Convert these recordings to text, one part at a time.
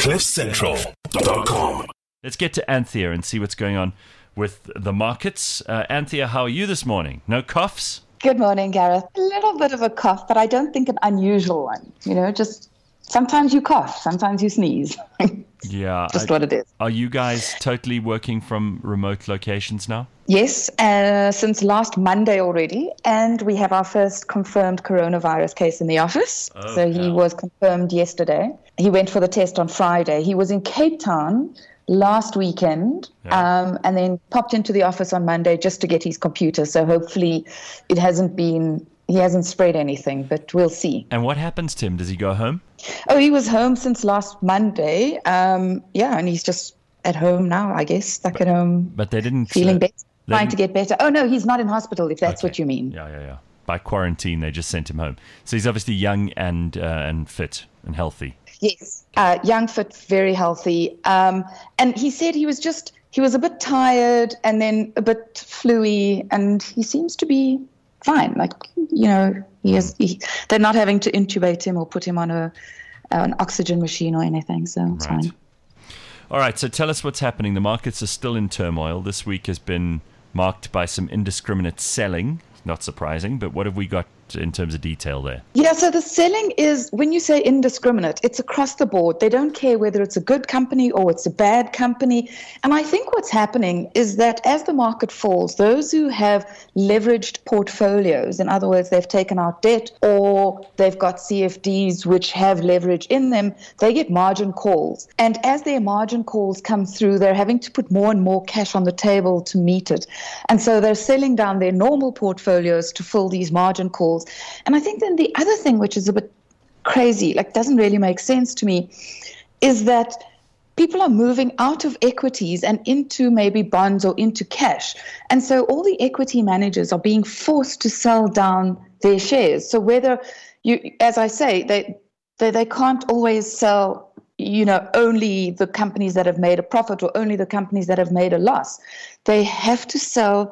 CliffCentral.com. Let's get to Anthea and see what's going on with the markets. Anthea, how are you this morning? No coughs? Good morning, Gareth. A little bit of a cough, but I don't think an unusual one. Just sometimes you cough, sometimes you sneeze. Yeah. Just what it is. Are you guys totally working from remote locations now? Yes, since last Monday already. And we have our first confirmed coronavirus case in the office. He was confirmed yesterday. He went for the test on Friday. He was in Cape Town last weekend, and then popped into the office on Monday just to get his computer. So hopefully he hasn't spread anything, but we'll see. And what happens to him? Does he go home? Oh, he was home since last Monday. And he's just at home now, I guess, stuck at home. But they didn't... Feeling better, trying to get better. Oh, no, he's not in hospital, if that's what you mean. Yeah. By quarantine, they just sent him home. So he's obviously young and fit and healthy. Yes, young, fit, very healthy. And he said he was a bit tired and then a bit fluey, and he seems to be fine. They're not having to intubate him or put him on an oxygen machine or anything, so it's fine. All right, so tell us what's happening. The markets are still in turmoil. This week has been marked by some indiscriminate selling. Not surprising, but what have we got in terms of detail there? Yeah, so the selling is, when you say indiscriminate, it's across the board. They don't care whether it's a good company or it's a bad company. And I think what's happening is that as the market falls, those who have leveraged portfolios, in other words, they've taken out debt or they've got CFDs which have leverage in them, they get margin calls. And as their margin calls come through, they're having to put more and more cash on the table to meet it. And so they're selling down their normal portfolios to fill these margin calls. And I think then the other thing, which is a bit crazy, doesn't really make sense to me, is that people are moving out of equities and into maybe bonds or into cash. And so all the equity managers are being forced to sell down their shares. So whether as I say, they can't always sell, only the companies that have made a profit or only the companies that have made a loss. They have to sell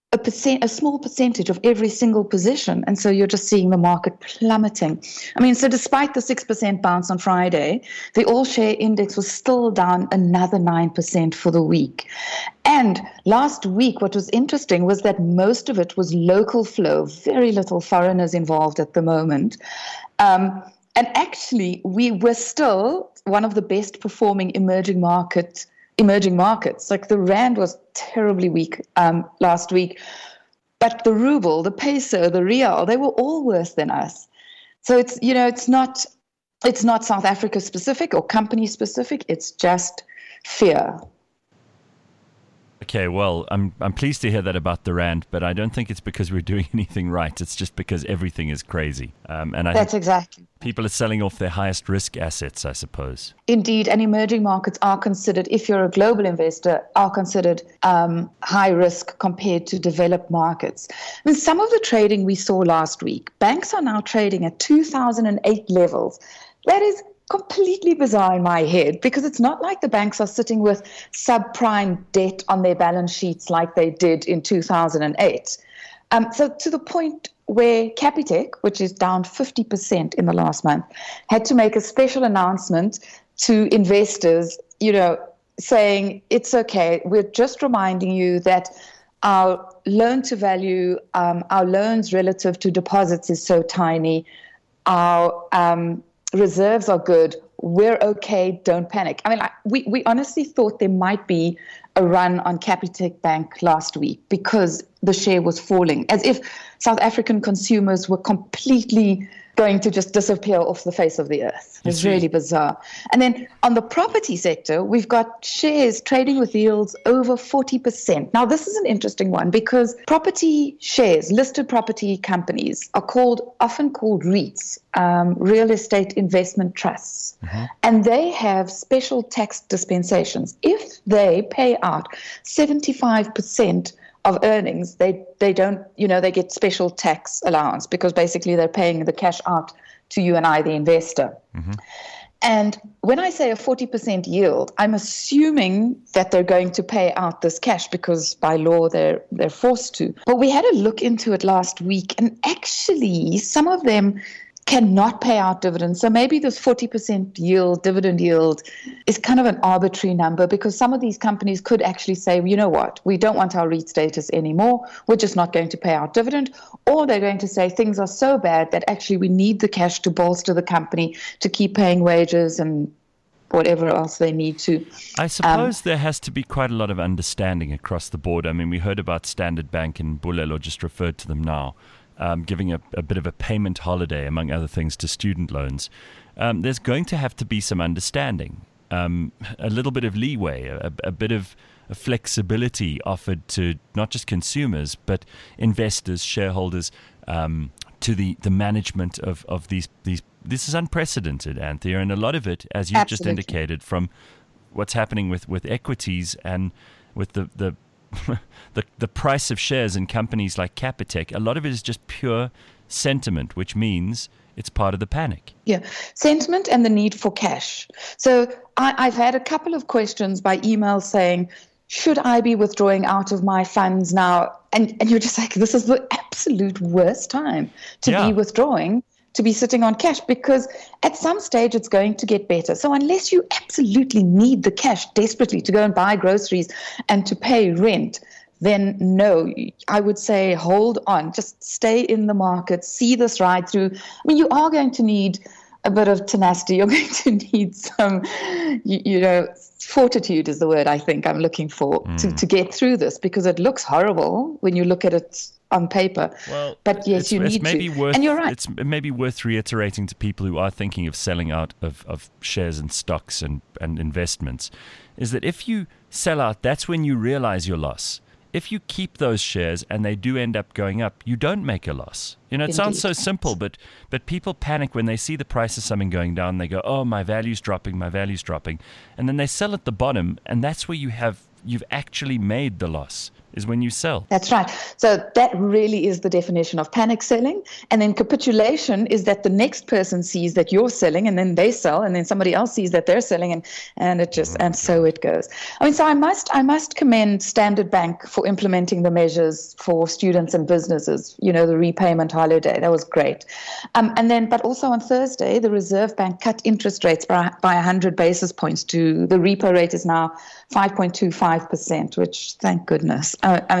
a small percentage of every single position. And so you're just seeing the market plummeting. So despite the 6% bounce on Friday, the all-share index was still down another 9% for the week. And last week, what was interesting was that most of it was local flow, very little foreigners involved at the moment. And actually, we were still one of the best performing emerging markets. The rand was terribly weak last week, but the ruble, the peso, the real, they were all worse than us. So it's not South Africa specific or company specific. It's just fear. Okay, well, I'm pleased to hear that about the rand, but I don't think it's because we're doing anything right. It's just because everything is crazy. That's exactly. People are selling off their highest risk assets, I suppose. Indeed, and emerging markets are considered, if you're a global investor, are considered high risk compared to developed markets. Some of the trading we saw last week, banks are now trading at 2008 levels. That is completely bizarre in my head, because it's not like the banks are sitting with subprime debt on their balance sheets like they did in 2008. So to the point where Capitec, which is down 50% in the last month, had to make a special announcement to investors, saying, it's okay, we're just reminding you that our loan to value, our loans relative to deposits is so tiny, our reserves are good, we're okay, don't panic. We honestly thought there might be a run on Capitec Bank last week because the share was falling, as if South African consumers were completely going to just disappear off the face of the earth. It's really bizarre. And then on the property sector, we've got shares trading with yields over 40%. Now, this is an interesting one because property shares, listed property companies, are often called REITs, real estate investment trusts. Mm-hmm. And they have special tax dispensations. If they pay out 75% of earnings, they don't, they get special tax allowance because basically they're paying the cash out to you and I, the investor. Mm-hmm. And when I say a 40% yield, I'm assuming that they're going to pay out this cash because by law they're forced to. But we had a look into it last week, and actually some of them cannot pay out dividends. So maybe this 40% yield, dividend yield, is kind of an arbitrary number, because some of these companies could actually say, you know what, we don't want our REIT status anymore. We're just not going to pay out dividend. Or they're going to say things are so bad that actually we need the cash to bolster the company to keep paying wages and whatever else they need to. I suppose there has to be quite a lot of understanding across the board. I mean, we heard about Standard Bank, and Bulelo just referred to them now, giving a bit of a payment holiday, among other things, to student loans. There's going to have to be some understanding, a little bit of leeway, a bit of flexibility offered to not just consumers, but investors, shareholders, to the management of these. This is unprecedented, Anthea, and a lot of it, as you've just indicated, from what's happening with equities and with the price of shares in companies like Capitec, a lot of it is just pure sentiment, which means it's part of the panic. Yeah, sentiment and the need for cash. So I've had a couple of questions by email saying, should I be withdrawing out of my funds now? And you're just like, this is the absolute worst time to be withdrawing, to be sitting on cash, because at some stage it's going to get better. So unless you absolutely need the cash desperately to go and buy groceries and to pay rent, then no, I would say hold on, just stay in the market, see this ride through. I mean, you are going to need a bit of tenacity. You're going to need some, fortitude is the word I think I'm looking for to get through this, because it looks horrible when you look at it on paper. Well, but yes, you need to. And you're right. It's maybe worth reiterating to people who are thinking of selling out of shares and stocks and investments, is that if you sell out, that's when you realize your loss. If you keep those shares and they do end up going up, you don't make a loss. It sounds so simple, but people panic when they see the price of something going down. They go, oh, my value's dropping. And then they sell at the bottom, and that's where you've actually made the loss, is when you sell. That's right. So that really is the definition of panic selling. And then capitulation is that the next person sees that you're selling, and then they sell, and then somebody else sees that they're selling, and so it goes. I mean, so I must commend Standard Bank for implementing the measures for students and businesses, the repayment holiday. That was great. But also on Thursday, the Reserve Bank cut interest rates by 100 basis points to the repo rate is now 5.25%, which, thank goodness.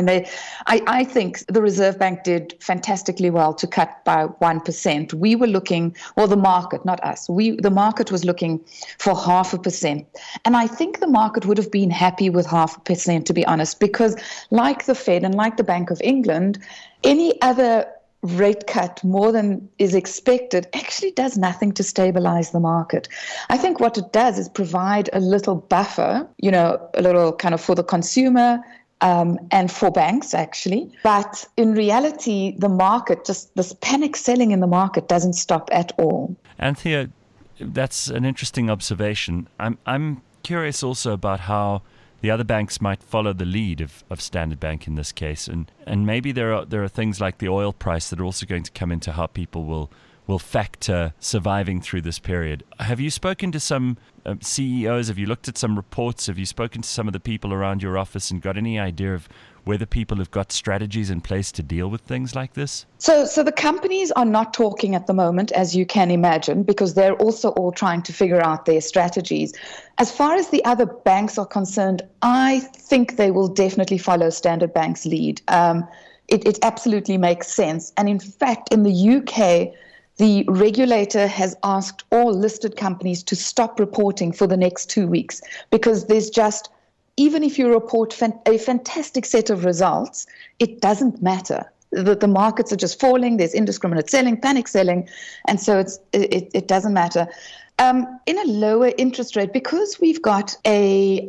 I think the Reserve Bank did fantastically well to cut by 1%. We were looking, the market, not us. The market was looking for 0.5%. And I think the market would have been happy with 0.5%, to be honest, because like the Fed and like the Bank of England, any other rate cut more than is expected actually does nothing to stabilize the market. I think what it does is provide a little buffer, a little kind of for the consumer and for banks, actually. But in reality, the market, just this panic selling in the market doesn't stop at all. Anthea, that's an interesting observation. I'm curious also about how the other banks might follow the lead of Standard Bank in this case, and maybe there are things like the oil price that are also going to come into how people will factor surviving through this period. Have you spoken to some CEOs? Have you looked at some reports? Have you spoken to some of the people around your office and got any idea of whether people have got strategies in place to deal with things like this? So the companies are not talking at the moment, as you can imagine, because they're also all trying to figure out their strategies. As far as the other banks are concerned, I think they will definitely follow Standard Bank's lead. It absolutely makes sense. And in fact, in the UK, the regulator has asked all listed companies to stop reporting for the next 2 weeks, because there's just, even if you report a fantastic set of results, it doesn't matter. The markets are just falling. There's indiscriminate selling, panic selling, and so it doesn't matter. In a lower interest rate, because we've got a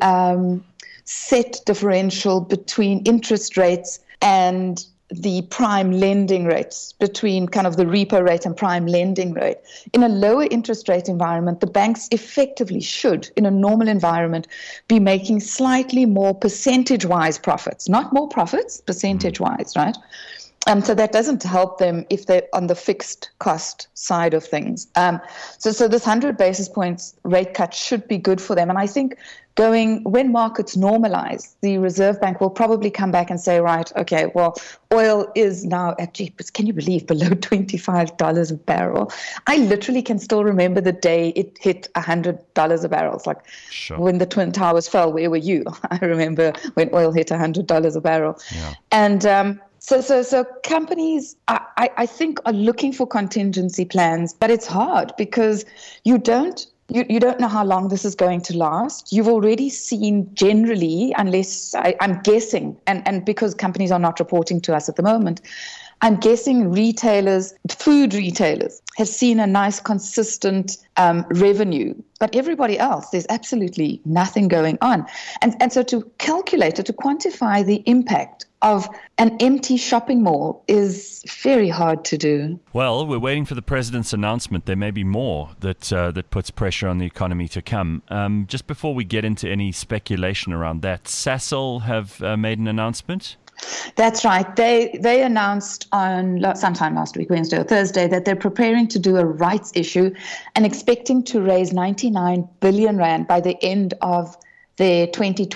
set differential between interest rates and the prime lending rates, between kind of the repo rate and prime lending rate. In a lower interest rate environment, the banks effectively should, in a normal environment, be making slightly more percentage-wise profits, not more profits, percentage-wise, right? So that doesn't help them if they're on the fixed cost side of things. So this 100 basis points rate cut should be good for them. And I think when markets normalize, the Reserve Bank will probably come back and say, right, okay, well, oil is now at, can you believe, below $25 a barrel? I literally can still remember the day it hit $100 a barrel. It's like when the Twin Towers fell, where were you? I remember when oil hit $100 a barrel. Yeah. And So companies, I think, are looking for contingency plans, but it's hard because you don't know how long this is going to last. You've already seen generally, unless I'm guessing, and because companies are not reporting to us at the moment, I'm guessing food retailers have seen a nice consistent revenue, but everybody else, there's absolutely nothing going on. And so to calculate or to quantify the impact of an empty shopping mall is very hard to do. Well, we're waiting for the president's announcement. There may be more that puts pressure on the economy to come. Just before we get into any speculation around that, Sasol have made an announcement. That's right. They announced on sometime last week, Wednesday or Thursday, that they're preparing to do a rights issue and expecting to raise 99 billion rand by the end of their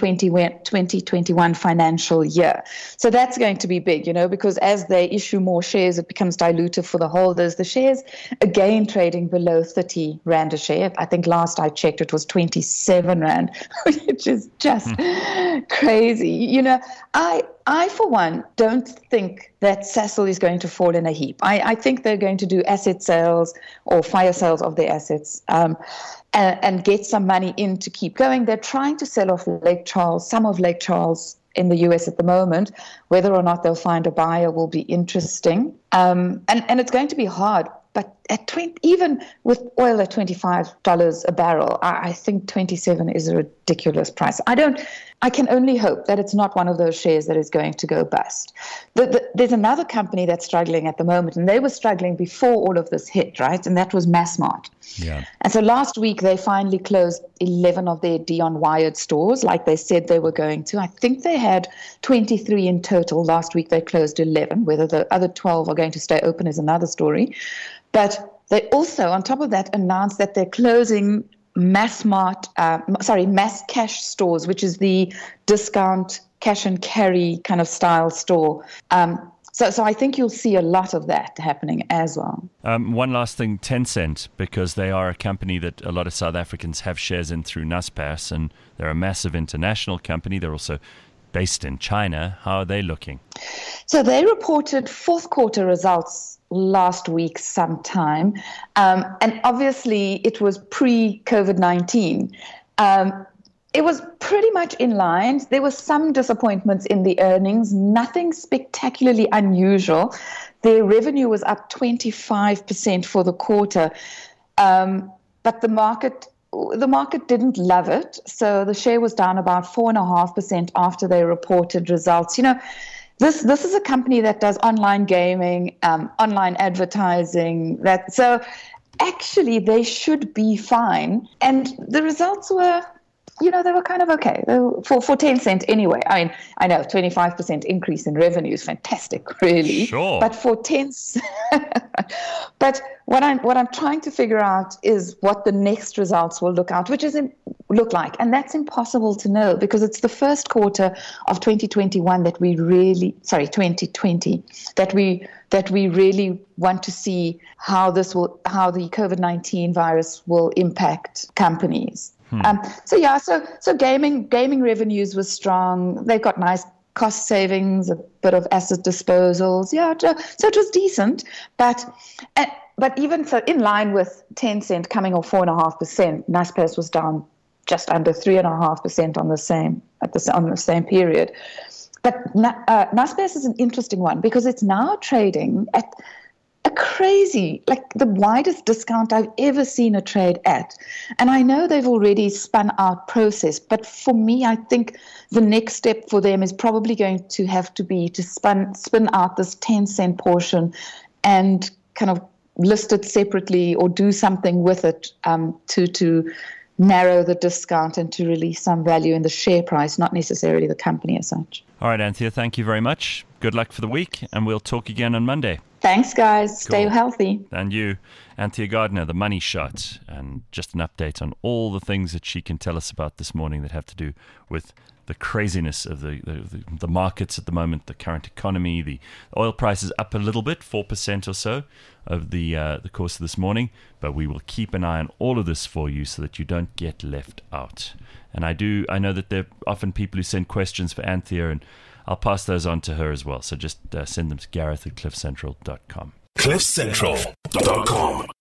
2021 financial year. So that's going to be big, because as they issue more shares, it becomes dilutive for the holders. The shares, again, trading below 30 Rand a share. I think last I checked, it was 27 Rand, which is just crazy. I, for one, don't think that Sasol is going to fall in a heap. I think they're going to do asset sales or fire sales of their assets and get some money in to keep going. They're trying to sell off some of Lake Charles in the US at the moment. Whether or not they'll find a buyer will be interesting. And it's going to be hard. But even with oil at $25 a barrel, I think 27 is a ridiculous price. I can only hope that it's not one of those shares that is going to go bust. There's another company that's struggling at the moment, and they were struggling before all of this hit, right? And that was Massmart. Yeah. And so last week, they finally closed 11 of their Dion Wired stores, like they said they were going to. I think they had 23 in total. Last week, they closed 11. Whether the other 12 are going to stay open is another story. But they also, on top of that, announced that they're closing Mass Cash stores, which is the discount cash and carry kind of style store. So I think you'll see a lot of that happening as well. One last thing, Tencent, because they are a company that a lot of South Africans have shares in through Naspers, and they're a massive international company. They're also based in China. How are they looking? So they reported fourth quarter results last week sometime. And obviously it was pre-COVID-19. It was pretty much in line. There were some disappointments in the earnings, nothing spectacularly unusual. Their revenue was up 25% for the quarter. But the market didn't love it. So the share was down about 4.5% after they reported results. This is a company that does online gaming, online advertising. So actually, they should be fine. And the results were, they were kind of okay for Tencent anyway. I mean, I know 25% increase in revenue is fantastic, really. Sure. But for Tencent, but what I'm trying to figure out is what the next results will look like, and that's impossible to know because it's the first quarter of 2021 that we really, 2020 that we really want to see how the COVID-19 virus will impact companies. So gaming revenues were strong. They got nice cost savings, a bit of asset disposals. So it was decent, but even so, in line with Tencent coming off 4.5%, Naspers was down just under 3.5% on the same period. But Naspers is an interesting one because it's now trading at a crazy, like the widest discount I've ever seen a trade at. And I know they've already spun out Process, but for me, I think the next step for them is probably going to have to be to spin out this Tencent portion and kind of list it separately or do something with it to narrow the discount and to release some value in the share price, not necessarily the company as such. All right, Anthea, thank you very much. good luck for the week, and we'll talk again on Monday. Thanks, guys. Stay Cool. healthy. And you, Anthea Gardner, the Money Shot, and just an update on all the things that she can tell us about this morning that have to do with the craziness of the markets at the moment, the current economy. The oil price is up a little bit, 4% or so, over the course of this morning. But we will keep an eye on all of this for you so that you don't get left out. And I know that there are often people who send questions for Anthea, and I'll pass those on to her as well. So just send them to Gareth at cliffcentral.com. cliffcentral.com